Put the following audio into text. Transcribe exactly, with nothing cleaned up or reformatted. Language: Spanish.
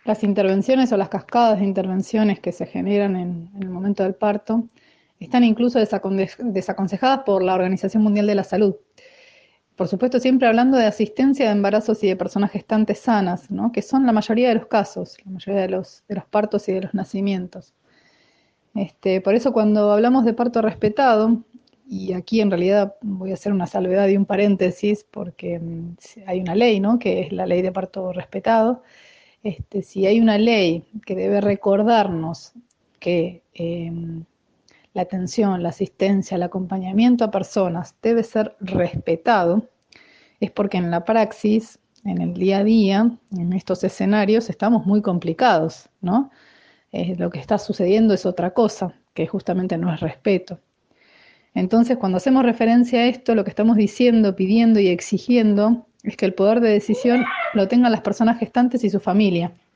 Las intervenciones o las cascadas de intervenciones que se generan en, en el momento del parto están incluso desaconde- desaconsejadas por la Organización Mundial de la Salud. Por supuesto, siempre hablando de asistencia de embarazos y de personas gestantes sanas, ¿no? Que son la mayoría de los casos, la mayoría de los, de los partos y de los nacimientos. Este, por eso cuando hablamos de parto respetado, y aquí en realidad voy a hacer una salvedad y un paréntesis, porque mm, hay una ley, ¿no? Que es la ley de parto respetado. Este, si hay una ley que debe recordarnos que eh, la atención, la asistencia, el acompañamiento a personas debe ser respetado, es porque en la praxis, en el día a día, en estos escenarios, estamos muy complicados, ¿no? Eh, lo que está sucediendo es otra cosa, que justamente no es respeto. Entonces, cuando hacemos referencia a esto, lo que estamos diciendo, pidiendo y exigiendo es que el poder de decisión lo tengan las personas gestantes y su familia.